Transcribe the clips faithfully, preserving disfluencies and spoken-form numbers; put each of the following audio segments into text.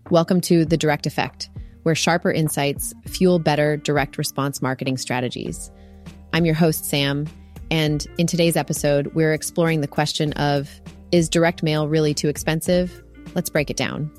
Welcome to The Direct Effect, where sharper insights fuel better direct response marketing strategies. I'm your host, Sam, and in today's episode, we're exploring the question of, is direct mail really too expensive? Let's break it down.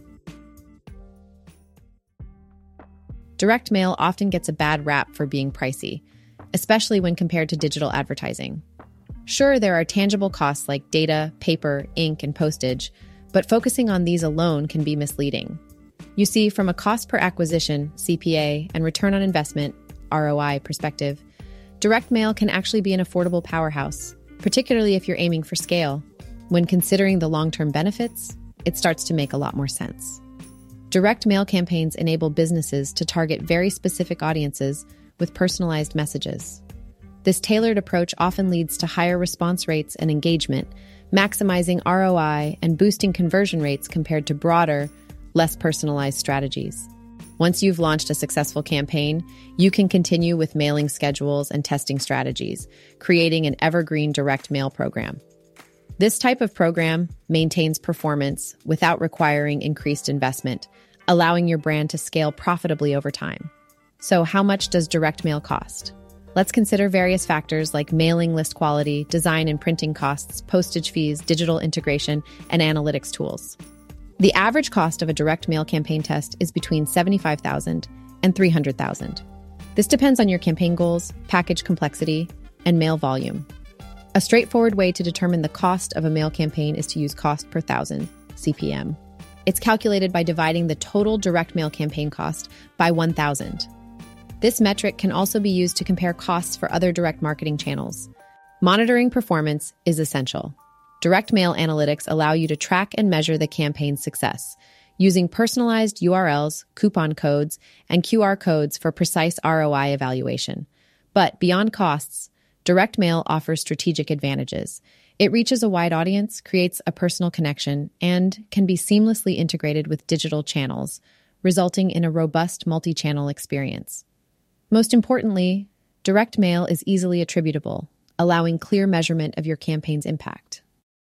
Direct mail often gets a bad rap for being pricey, especially when compared to digital advertising. Sure, there are tangible costs like data, paper, ink, and postage, but focusing on these alone can be misleading. You see, from a cost per acquisition, C P A, and return on investment, R O I, perspective, direct mail can actually be an affordable powerhouse, particularly if you're aiming for scale. When considering the long-term benefits, it starts to make a lot more sense. Direct mail campaigns enable businesses to target very specific audiences with personalized messages. This tailored approach often leads to higher response rates and engagement, maximizing R O I and boosting conversion rates compared to broader, less personalized strategies. Once you've launched a successful campaign, you can continue with mailing schedules and testing strategies, creating an evergreen direct mail program. This type of program maintains performance without requiring increased investment, allowing your brand to scale profitably over time. So, how much does direct mail cost? Let's consider various factors like mailing list quality, design and printing costs, postage fees, digital integration, and analytics tools. The average cost of a direct mail campaign test is between seventy-five thousand dollars and three hundred thousand dollars. This depends on your campaign goals, package complexity, and mail volume. A straightforward way to determine the cost of a mail campaign is to use cost per thousand, C P M. It's calculated by dividing the total direct mail campaign cost by one thousand. This metric can also be used to compare costs for other direct marketing channels. Monitoring performance is essential. Direct mail analytics allow you to track and measure the campaign's success, using personalized U R Ls, coupon codes, and Q R codes for precise R O I evaluation. But beyond costs, direct mail offers strategic advantages. It reaches a wide audience, creates a personal connection, and can be seamlessly integrated with digital channels, resulting in a robust multi-channel experience. Most importantly, direct mail is easily attributable, allowing clear measurement of your campaign's impact.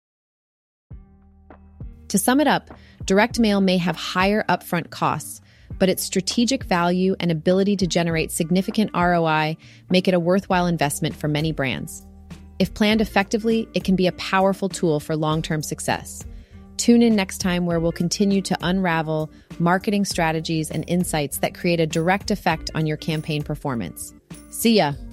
To sum it up, direct mail may have higher upfront costs, but its strategic value and ability to generate significant R O I make it a worthwhile investment for many brands. If planned effectively, it can be a powerful tool for long-term success. Tune in next time where we'll continue to unravel marketing strategies and insights that create a direct effect on your campaign performance. See ya!